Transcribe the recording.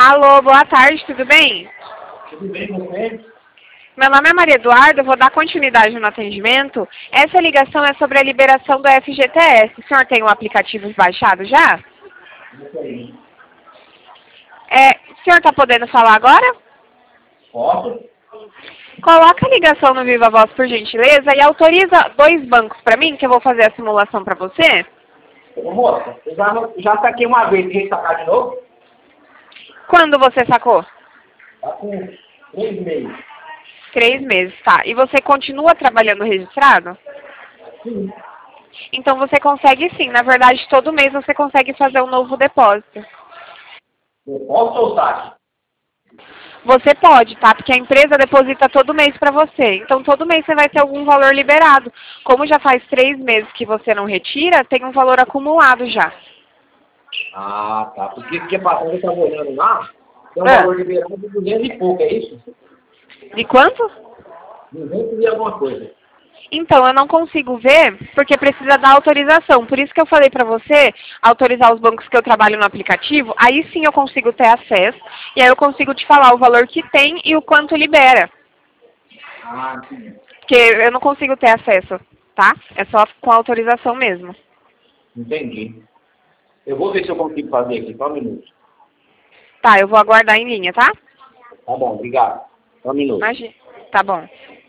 Alô, boa tarde, tudo bem? Tudo bem com você? Meu nome é Maria Eduarda, eu vou dar continuidade no atendimento. Essa ligação é sobre a liberação do FGTS. O senhor tem o aplicativo baixado já? Isso aí. O senhor está podendo falar agora? Posso? Coloca a ligação no Viva Voz, por gentileza, e autoriza 2 bancos para mim, que eu vou fazer a simulação para você. Ô, moça, eu já saquei uma vez, tem que sacar de novo? Quando você sacou? Tá com 3 meses. 3 meses, tá. E você continua trabalhando registrado? Sim. Então você consegue sim. Na verdade, todo mês você consegue fazer um novo depósito. Depósito ou saque? Você pode, tá? Porque a empresa deposita todo mês para você. Então, todo mês você vai ter algum valor liberado. Como já faz 3 meses que você não retira, tem um valor acumulado já. Ah, tá. Porque que passando eu estava olhando lá, tem um Ah, valor liberado de 200 e pouco, é isso? de quanto? 200 e alguma coisa. Então, eu não consigo ver, porque precisa da autorização. Por isso que eu falei para você autorizar os bancos que eu trabalho no aplicativo. Aí sim eu consigo ter acesso. E aí eu consigo te falar o valor que tem e o quanto libera. Ah, sim. Porque eu não consigo ter acesso, tá? É só com autorização mesmo. Entendi. Eu vou ver se eu consigo fazer aqui, só um minuto. Tá, eu vou aguardar em linha, tá? Tá bom, obrigado. Só um minuto. Imagina. Tá bom.